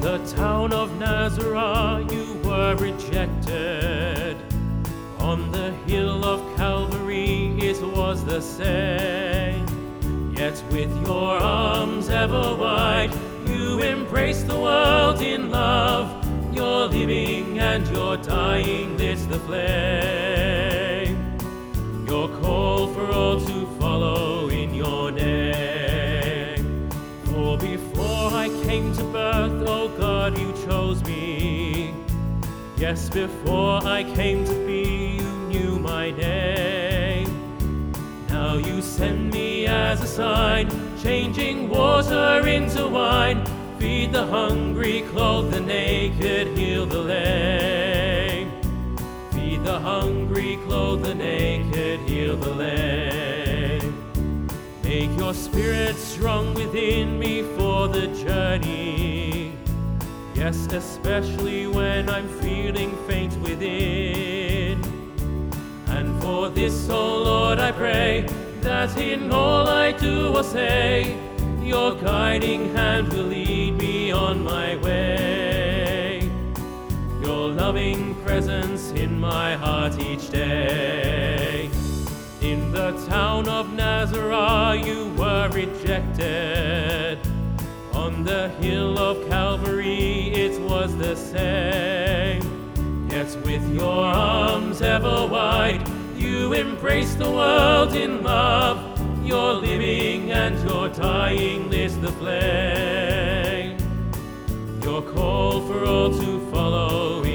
the town of Nazareth you were rejected. On the hill of Calvary it was the same. Yet with your arms ever wide, you embrace the world in love. Your living and your dying lit the flame. Your call for all to follow in your name. For before I came to birth, oh God, you chose me. Yes, before I came to be, you knew my name. Now you send me as a sign, changing water into wine. Feed the hungry, clothe the naked, heal the lame. Feed the hungry, clothe the naked, heal the lame. Make your spirit strong within me for the journey. Yes, especially when I'm feeling faint within. And for this, oh Lord, I pray, that in all I do or say, your guiding hand will lead me on my way. Your loving presence in my heart each day. In the town of Nazareth you were rejected. On the hill of Calvary it was the same. Yet with your arms ever wide, you embrace the world in love. Your living and your dying lit the flame. Your call for all to follow